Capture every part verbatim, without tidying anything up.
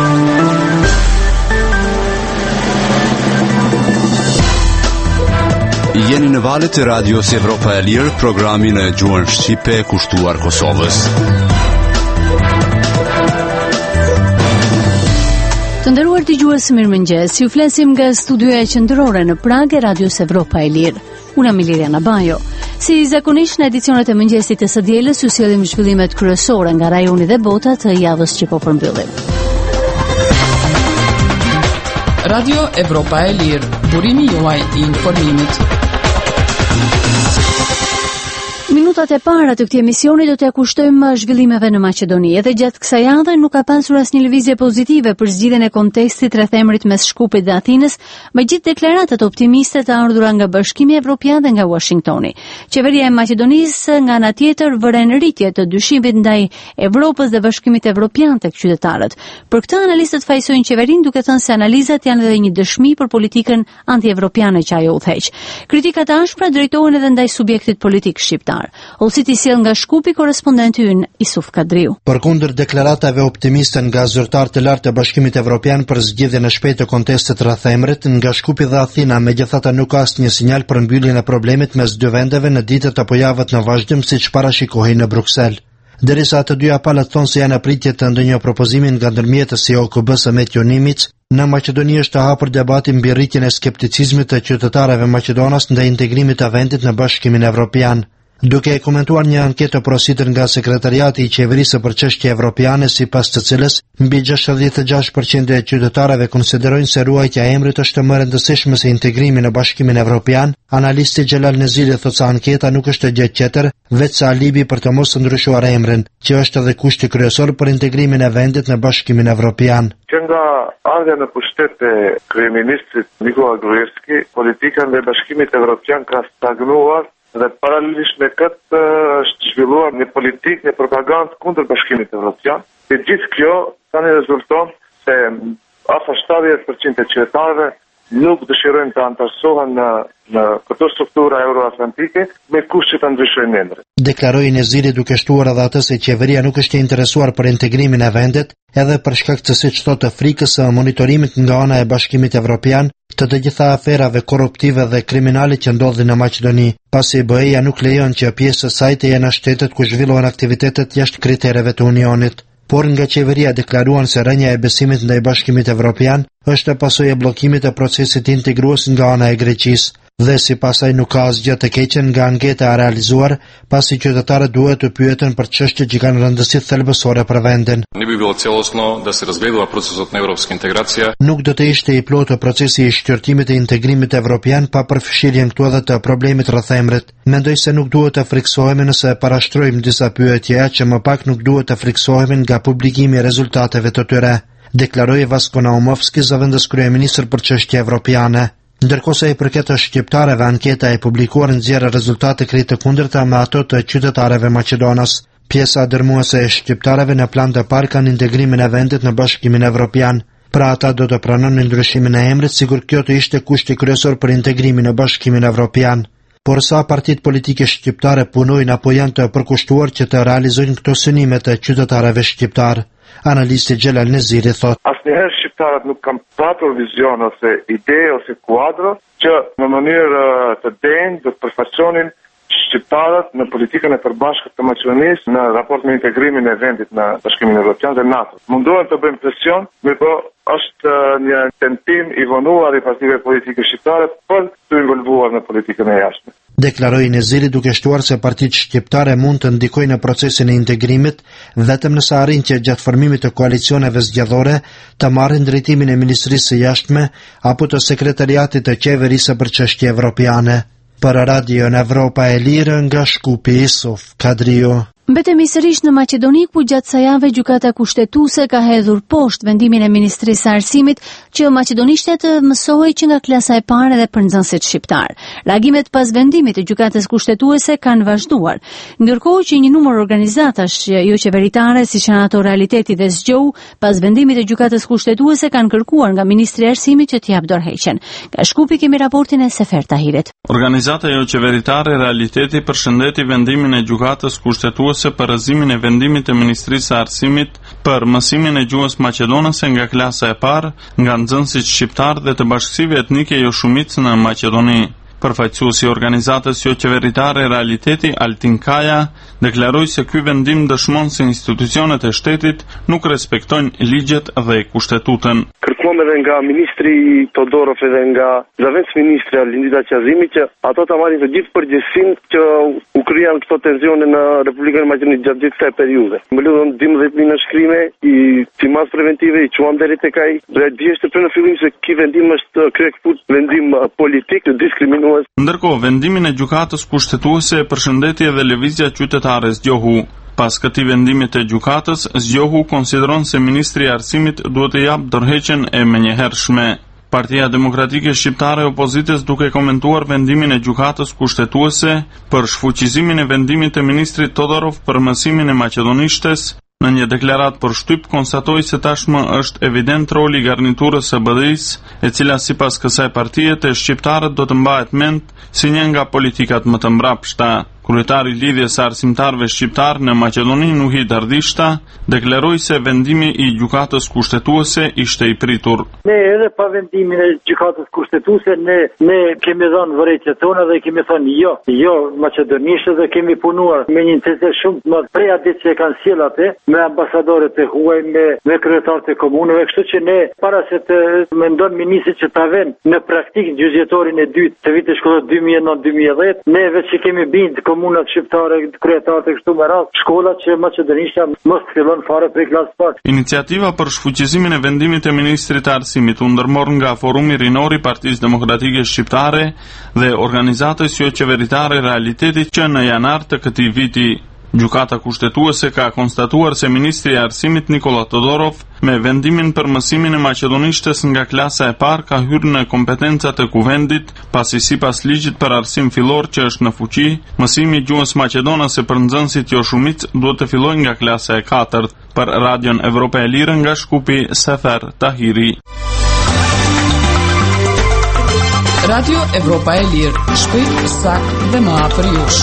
Jeni në valët e radios Evropa e Lirë, programin e gjuhën shqipe kushtuar Kosovës. Të nderuar dëgjues, mirëmëngjes. Ju flasim nga studioja qendrore në Prag e radios Evropa e Lirë. Unë jam Liliana Bajo. Si zakonisht në edicionet e mëngjesit të së dielës, ju sjellim zhvillimet kryesore nga rajoni dhe bota të javës që po përmbyllim. Radio Evropa e Lirë, burimi juaj i informimit. Minutat e para të këtij emisioni do t'ia kushtojmë zhvillimeve në Maqedoni. Edhe gjatë kësaj javë nuk ka pasur asnjë lëvizje pozitive për zgjidhjen e kontestit rreth emrit mes Shkupit dhe Athinës, megjithë deklaratat optimiste të ardhura nga Bashkimi Evropian dhe nga Washingtoni. Qeveria e Maqedonisë nga ana tjetër vëren rritje të dyshimit ndaj Evropës dhe Bashkimit Evropian tek qytetarët. Për këtë analistët fajsojnë qeverinë duke thënë se analizat janë edhe një dëshmi për politikën anti-evropiane që ajo udhëheq. Kritikat e ashpra drejtohen edhe ndaj subjektit politik shqiptar. Olsit i sjell nga Shkupi korrespondenti ynë Isuf Kadriu. Përkundër deklaratave optimiste nga zyrtarë të lartë të Bashkimit Evropian për zgjidhjen e shpejtë të kontestit rreth emrit, nga Shkupi dhe Athina megjithatë nuk ka asnjë sinjal për mbylljen e problemit mes dy vendeve në ditët apo javët në vazhdim siç parashikohej në Bruksel. Derisa të dyja palët thonë se janë pritje të ndonjë propozimi nga ndërmjetësi i O K B-s Metjo Nimic, në Maqedoni është të hapur debati mbi rritjen e skepticizmit të qytetarëve maqedonas ndaj integrimit të vendit në Bashkimin Evropian. Duke e komentuar një anketë porositur nga sekretariati i qeverisë për çështje evropiane, sipas të cilës mbi gjashtëdhjetë e gjashtë përqind e qytetarëve konsiderojnë se ruajtja e emrit është më e rëndësishme se integrimi në Bashkimin Evropian, analisti Xhelal Nezili thotë se anketa nuk është gjë tjetër veç se alibi për të mos ndryshuar emrin, që është edhe kushti kryesor për integrimin e vendit në Bashkimin Evropian. Që nga ardha në pushtet e kryeministrit Nikola Gruevski, politika në Bashkimit Evropian ka stagnuar dhe paralelisht me këtë është zhvilluar një politikë, një propagandë kundër Bashkimit Evropian. E gjithë kjo tani rezulton se afër shtatëdhjetë përqind e qytetarëve nuk dëshirojnë të antarësohen në, në këtë struktura euroatlantike me kushte të ndryshojnë emrin. Deklaroi Nezili duke shtuar edhe atë se qeveria nuk është e interesuar për integrimin e vendit, edhe për shkak të siç thotë frikës së monitorimit nga ana e Bashkimit Evropian të të gjitha aferave korruptive dhe kriminale që ndodhin në Maqedoni, pasi B E-ja nuk lejon që pjesë e saj të jenë shtetet ku zhvillohen aktivitetet jashtë kritereve të Unionit. Por nga qeveria deklaruan se rënja e besimit ndaj Bashkimit Evropian është pasojë e bllokimit të procesit integrues nga ana e Greqisë, dhe si pasaj nuk ka asgjë të keqen nga anketa e realizuar, pasi qytetarët duhet të pyeten për çështje që kanë rëndësi thelbësore për vendin. Не би било целосно да се разгледа процесот на европска интеграција. Nuk do të ishte i plotë procesi i shqyrtimit të integrimit evropian pa përfshirjen këtu edhe të problemit rreth emrit. Mendoj se nuk duhet të friksohemi nëse parashtrojmë disa pyetje që më pak nuk duhet të friksohemi nga publikimi i rezultateve të tyre, deklaroi Vasko Naumovski, zëvendës kryeministër për çështje evropiane. Ndërkohë se i përket shqiptarëve, anketa e publikuar nxjerr rezultate krejt të kundërta me ato të qytetarëve maqedonas. Pjesa dërmuese e shqiptarëve në plan të parë kanë integrimin e vendit në Bashkimin Evropian. Pra ata do të pranonin ndryshimin e emrit, sikur kjo të ishte kushti kryesor për integrimin në Bashkimin Evropian. Por sa partitë politike shqiptare punojnë apo janë të përkushtuar që të realizojnë këto synime të qytetarëve shqiptar. Analisti Xhelal Nezili thotë: Asnjëherë shqiptarët nuk kanë patur vizion ose ide ose kuadro që në mënyrë të denjë do të përfaqësonin shqiptarët në politikën e përbashkët të Maqedonisë në raport me integrimin e vendit në Bashkimin Evropian dhe NATO. Mundohen të bëjmë presion, mirëpo është një tentim i vonuar i partive politike shqiptare për të involvuar në politikën e jashtme. Deklaroi Nezili duke shtuar se partitë shqiptare mund të ndikojnë në procesin e integrimit vetëm nëse arrin që gjatë formimit të koalicioneve zgjedhore të marrin drejtimin e Ministrisë së Jashtme apo të Sekretariatit të Qeverisë për çështje evropiane. Për Radio në Evropa e Lirë nga Shkupi, Isuf Kadriu. Mbetemi sërish në Maqedoni, ku gjatë kësaj jave gjykata kushtetuese ka hedhur poshtë vendimin e Ministrisë së Arsimit që maqedonishtët mësohej që nga klasa e parë edhe për nxënësit shqiptar. Reagimet pas vendimit të gjykatës kushtetuese kanë vazhduar, ndërkohë që një numër organizatash jo qeveritare, siç janë ato Realiteti dhe Zgjohu, pas vendimit të gjykatës kushtetuese kanë kërkuar nga Ministri i Arsimit që t'i jap dorëheqjen. Nga Shkupi kemi raportin e Sefer Tahirit. Organizata jo qeveritare Realiteti përshëndeti vendimin e gjykatës kushtetuese për rrëzimin e vendimit të Ministrisë së Arsimit për mësimin e gjuhës maqedonase nga klasa e parë nga nxënësit shqiptar dhe të bashkësive etnike jo shumicë në Maqedoni. Përfaqësuesi i organizatës jo qeveritare Realiteti Altin Kaja deklaroi se ky vendim dëshmon se institucionet e shtetit nuk respektojnë ligjet dhe kushtetutën. Kërkuam edhe nga ministri Todorov edhe nga zëvendës ministri Lindita Qazimi që ato ta marrin të gjithë përgjegjësinë që u krijuan këto tensione në Republikën e Maqedonisë gjatë gjithë kësaj periudhe. Më lutën dymbëdhjetë mijë shkrime i timas preventive i quam deri tek ai. Dhe dieshte për në fillim se ky vendim është kryekëfut vendim politik të diskriminuar. Ndërkohë, vendimin e gjykatës kushtetuese e përshëndeti edhe lëvizja qytetare Zgjohu. Pas këtij vendimi të gjykatës, Zgjohu konsideron se ministri i Arsimit duhet të japë dorëheqjen e menjëhershme. Partia Demokratike Shqiptare e Opozitës duke komentuar vendimin e gjykatës kushtetuese për shfuqizimin e vendimit të ministrit Todorov për mësimin e maqedonishtes, në një deklarat për shtyp konstatoi se tashmë është evident roli i garniturës së B D-s, e cila sipas kësaj partie të shqiptarët do të mbahet mend si një nga politikat më të mbrapshta. Kryetari i lidhjes së arsimtarëve shqiptar në Maqedoni Nuhi Dardishta deklaroi se vendimi i gjykatës kushtetuese ishte i pritur. Ne edhe pa vendimin e gjykatës kushtetuese ne ne kemi dhënë vërejtjet tona dhe kemi thënë jo, jo maqedonisht dhe kemi punuar me një intensitet shumë të madh prej atë që kanë sjell atë me ambasadorët e huaj, me me kryetarët e komunave, kështu që ne para se të mendon ministri që ta vënë në praktikë gjyqëtorin e dytë të vitit shkollor dy mijë e nëntë dy mijë e dhjetë, ne vetë që kemi bind komunat shqiptare, kryetarët e kështu me radhë, shkollat që maqedonishtja mos fillon fare prej klasës parë. Iniciativa për shfuqizimin e vendimit të ministrit të Arsimit u ndërmor nga Forumi Rinor i Partisë Demokratike Shqiptare dhe organizatës jo qeveritare Realiteti që në janar të këtij viti. Gjykata kushtetuese ka konstatuar se ministri i Arsimit Nikola Todorov me vendimin për mësimin e maqedonishtes nga klasa e parë ka hyrë në kompetencat e kuvendit, pasi sipas ligjit për arsim fillor që është në fuqi, mësimi i gjuhës maqedonase për nxënësit jo shumicë duhet të fillojë nga klasa e katërt. Për Radion Evropa e Lirë nga Shkupi, Sefer Tahiri. Radio Evropa e Lirë, shpejt, sakt dhe më afër jush.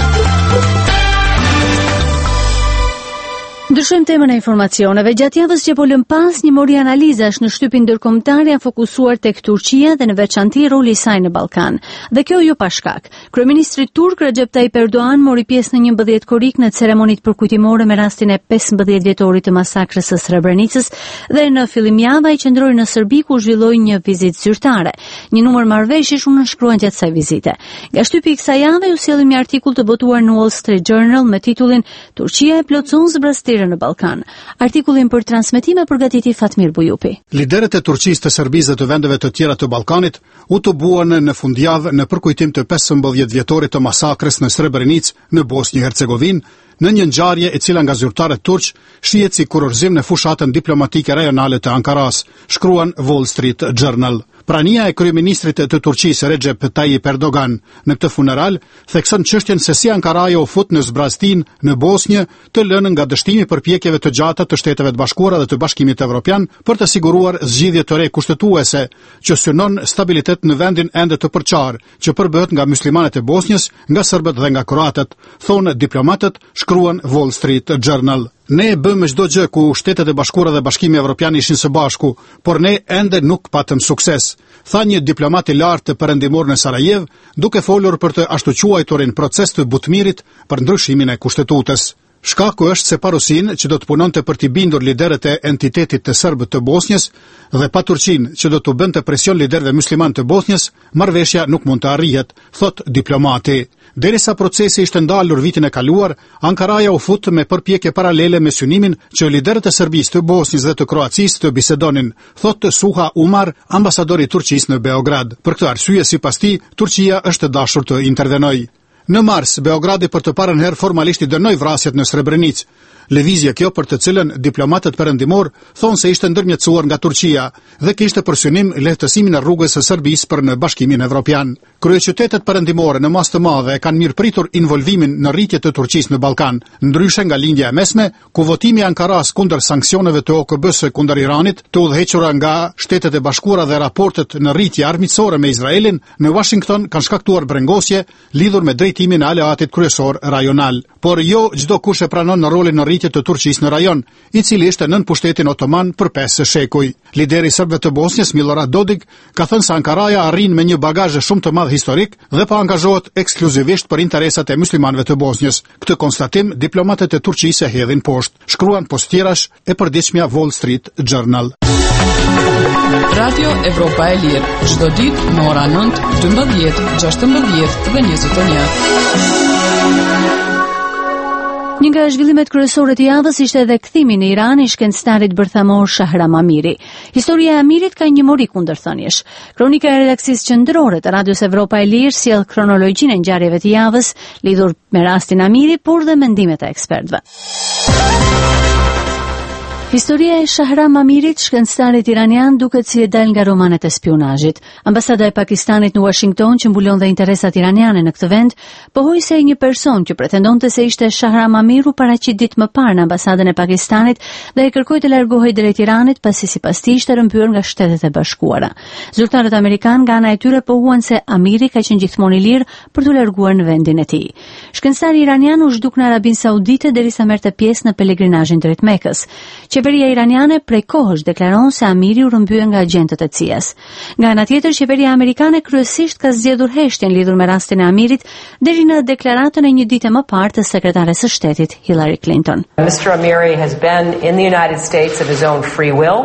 Ndryshojmë temën e informacioneve. Gjatë javës që po lëm pas, një mori analizash në shtypin ndërkombëtar janë fokusuar tek Turqia dhe në veçanti roli i saj në Ballkan. Dhe kjo jo pa shkak. Kryeministri turk Recep Tayyip Erdogan mori pjesë në një mbëdhjet korik në ceremonitë përkujtimore me rastin e pesëmbëdhjetë vjetorit të masakrës së Srebrenicës dhe në fillim java ai qëndroi në Serbi ku zhvilloi një vizitë zyrtare. Një numër marrëveshjesh u nënshkruan gjatë kësaj vizite. Nga shtypi i kësaj jave u sjellë një artikull të botuar në Wall Street Journal me titullin Turqia e plotson zbrastirën në Ballkan. Artikullin për transmetime përgatiti Fatmir Bujupi. Liderët e Turqisë, të Serbisë dhe të vendeve të tjera të Ballkanit u të buan në fundjavë në përkujtim të pesëmbëdhjetë vjetorit të masakrës në Srebrenicë në Bosnjë Hercegovinë, në një ngjarje e cila nga zyrtarët turq shihet si kurorëzim në fushatën diplomatike rajonale të Ankaras, shkruan Wall Street Journal. Prania e kryeministrit të Turqisë Recep Tayyip Erdogan në këtë funeral thekson çështjen se si Ankaraja u fut në zbraztin në Bosnjë, të lënë nga dështimi përpjekjeve të gjata të Shteteve të Bashkuara dhe të Bashkimit Evropian për të siguruar zgjidhje të re kushtetuese që synon stabilitet në vendin ende të përçar, që përbëhet nga muslimanët e Bosnjës, nga serbët dhe nga kroatët, thonë diplomatët, shkruan Wall Street Journal. Ne bëmë çdo gjë ku Shtetet e Bashkuara dhe Bashkimi Evropian ishin së bashku, por ne ende nuk patëm sukses, tha një diplomat i lartë perëndimor në Sarajev, duke folur për të ashtu quajturin proces të Butmirit për ndryshimin e kushtetutës. Shkaku është se parusin që do të punonte për t'i bindur liderët e entitetit të serbët të Bosnjës dhe pa Turqinë që do të bënte presion liderëve musliman të Bosnjës, marrëveshja nuk mund të arrihet, thot diplomati. Derisa procesi ishte ndalur vitin e kaluar, Ankaraja u fut me përpjekje paralele me synimin që liderët e Serbisë, të Bosnjës dhe të Kroacisë të bisedonin, thot Suha Umar, ambasadori i Turqisë në Beograd. Për këtë arsye, sipas tij, Turqia është dashur të intervenojë. Në mars, Beogradi për të parën herë formalisht i dënoi vrasjet në Srebrenicë. Lëvizje kjo për të cilën diplomatët perëndimor thonë se ishte ndërmjetësuar nga Turqia dhe kishte për synim lehtësimin e rrugës së Serbisë për në Bashkimin Evropian. Kryeqytetet perëndimore në masë të madhe kanë mirëpritur involvimin në rritje të Turqisë në Ballkan, ndryshe nga lindja e mesme, ku votimi i Ankaras kundër sanktsioneve të O K B-s kundër Iranit, të udhëhequra nga Shtetet e Bashkuara dhe raportet në rritje armiqësore me Izraelin, në Washington kanë shkaktuar brengosje lidhur me drejtimin e aleatit kryesor rajonal. Por jo çdo kush e pranon në rolin në arritje të Turqisë në rajon, i cili ishte nën pushtetin otoman për pesë shekuj. Lideri serbëve të Bosnjës, Milorad Dodik, ka thënë se Ankaraja arrin me një bagazh shumë të madh historik dhe po angazhohet ekskluzivisht për interesat e muslimanëve të Bosnjës. Këtë konstatim diplomatët e Turqisë e hedhin poshtë, shkruan postirash e përditshmja Wall Street Journal. Radio Evropa e Lirë, çdo ditë në ora nëntë, dymbëdhjetë, gjashtëmbëdhjetë dhe njëzet e një. Një nga zhvillimet kryesore të javës ishte edhe kthimi në Iran i shkencëtarit bërthamor Shahram Amiri. Historia e Amirit ka një mori kundërthëniesh. Kronika e redaksisë qendrore të Radios Evropa e Lirë sjell kronologjinë e ngjarjeve të javës lidhur me rastin Amiri, por dhe mendimet e ekspertëve. Historia e Shahram Amirit, shkencëtarit iranian, duket si e dal nga romanet e spionazhit. Ambasada e Pakistanit në Washington, që mbulon dhe interesat iraniane në këtë vend, pohoi se një person që pretendonte se ishte Shahram Amiru paraqit ditë më parë në ambasadën e Pakistanit dhe e kërkoi të largohej drejt Iranit pasi sipas tij ishte rrëmbyer nga Shtetet e Bashkuara. Zyrtarët amerikanë nga ana e tyre pohuan se Amiri ka qenë gjithmonë i lirë për të larguar në vendin e tij. Shkencëtari iranian u zhduk në Arabinë Saudite derisa merrte pjesë në pelegrinazhin drejt Mekës. Qeveria iraniane prej kohësh deklaron se Amiri u rrëmbye nga agjentët e C I A-s. Nga ana tjetër, qeveria amerikane kryesisht ka zgjedhur heshtjen lidhur me rastin e Amirit deri në deklaratën e një dite më parë të sekretares së shtetit Hillary Clinton. Mister Amiri has been in the United States of his own free will,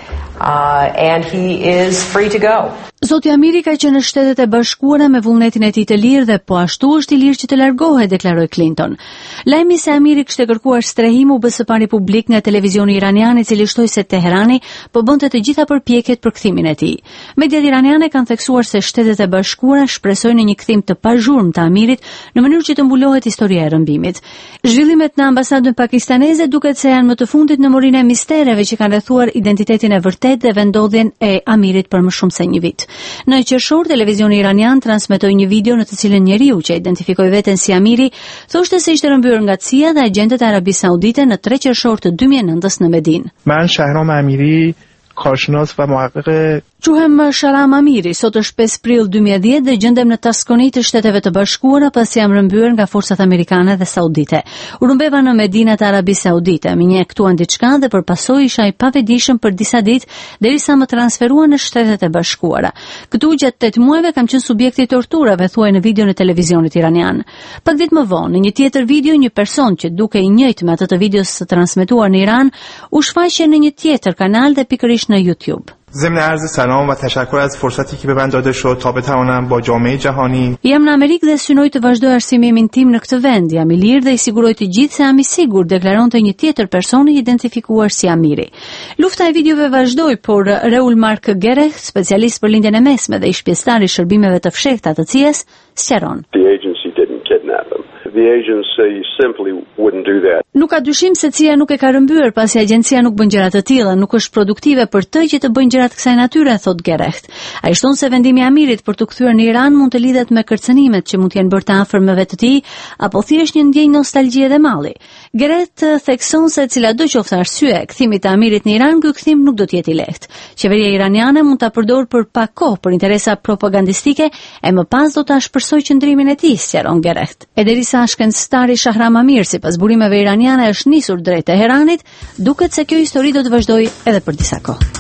uh, and he is free to go. Zoti Amiri ka qenë në Shtetet e Bashkuara me vullnetin e tij të lirë dhe po ashtu është i lirë që të largohet, deklaroi Clinton. Lajmi se Amiri kishte kërkuar strehim u bë së pari publik nga televizioni iranian, i cili shtoi se Teherani po bënte të gjitha përpjekjet për kthimin e tij. Mediat iraniane kanë theksuar se Shtetet e Bashkuara shpresojnë një kthim të pazhurmë të Amirit në mënyrë që të mbulohet historia e rrëmbimit. Zhvillimet në ambasadën pakistaneze duket se janë më të fundit në morinë e mistereve që kanë rrethuar identitetin e vërtet dhe vendodhjen e Amirit për më shumë se një vit. Në qershor, televizioni iranian transmetoi një video në të cilën njeriu që identifikoi veten si Amiri thoshte se ishte rrëmbyer nga C I A dhe agjentët e Arabisë Saudite në tre qershor të dy mijë e nëntës në Medinë. Man Shahram Amiri کارشناس و محقق Quhem Shahram Amiri, sot është pesë prill dy mijë e dhjetë dhe gjendem në Taskoni të Shteteve të Bashkuara pasi jam rrëmbyer nga forcat amerikane dhe saudite. U rrëmbeva në Medinat e Arabisë Saudite, më injektuan diçka dhe përpasoj isha i pavetëdijshëm për disa ditë derisa më transferuan në Shtetet e Bashkuara. Këtu gjatë tetë muajve kam qenë subjekti i torturave, thuaj në video në televizionit iranian. Pak ditë më vonë, në një tjetër video, një person që duke i njëjtë me atë të videos së transmetuar në Iran, u shfaqe në një tjetër kanal dhe pikërisht në YouTube. ضمن عرض سلام و تشکر از فرصتی که به من داده شد تا بتوانم با جامعه جهانی Jam në Amerikë dhe synoj të vazhdoj arsimimin tim në këtë vend. Jam i lirë dhe i siguroj të gjithë se jam i sigurt, deklaronte një tjetër person i identifikuar si Amiri. Lufta e videove vazhdoi, por Reul Mark Gerech, specialist për lindjen e mesme dhe ish pjesëtar i shërbimeve të fshehta të C I A-s, sqaron. The agency didn't kidnap him. The agency simply wouldn't do that. Nuk ka dyshim se C I A nuk e ka rrëmbyer, pasi agjencia nuk bën gjëra të tilla, nuk është produktive për të që të bëjnë gjëra të kësaj natyre, thot Gerecht. Ai shton se vendimi i Amirit për të kthyer në Iran mund të lidhet me kërcënimet që mund të jenë bërë të afërmëve të tij, apo thjesht një ndjenjë nostalgjie dhe malli. Gerecht thekson se cilado qoftë arsye e kthimit të Amirit në Iran, ky kthim nuk do të jetë i lehtë. Qeveria iraniane mund ta përdorë për pak kohë për interesa propagandistike e më pas do ta shpërsojë qëndrimin e tij, sqaron Gerecht. E derisa shkencëtari Shahram Amir, sipas burimeve iraniane, është nisur drejt Teheranit, duket se kjo histori do të vazhdojë edhe për disa kohë.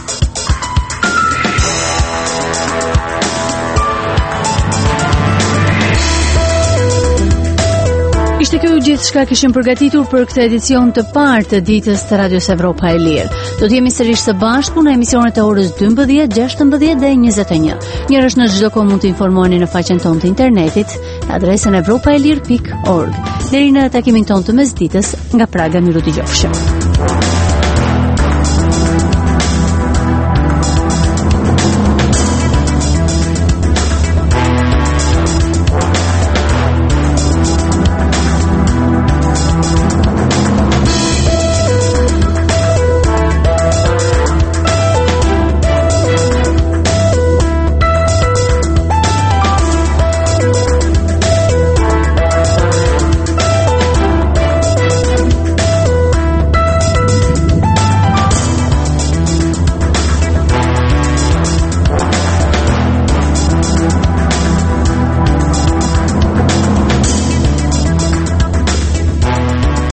Ishte kjo gjithë shka kishim përgatitur për këtë edicion të parë të ditës të Radios Evropa e Lirë. Do të jemi sërish së bashku në emisionet e orës dymbëdhjetë, gjashtëmbëdhjetë dhe njëzet e një. Njërësh në çdo kohë mund të informoheni në faqen tonë të internetit, në adresën evropaelir pikë org. Deri në takimin tonë të mesditës, nga Praga, miru t'i gjofshëm.